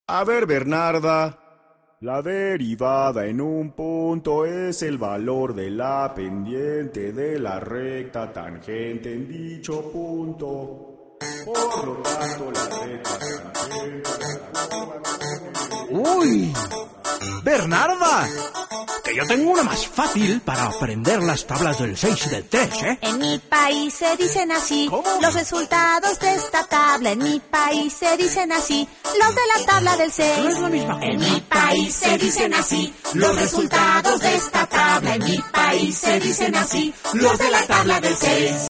A ver, Bernarda. La derivada en un punto es el valor de la pendiente de la recta tangente en dicho punto. Por lo tanto, la recta tangente... ¡Uy! ¡Bernarda! Que yo tengo una más fácil para aprender las tablas del 6 y del 3, ¿eh? En mi país se dicen así. ¿Cómo? Los resultados de esta tabla. En mi país se dicen así. Los de la tabla del 6. No es la misma cosa. En mi país se dicen así. Los resultados de esta tabla. En mi país se dicen así. Los de la tabla del 6.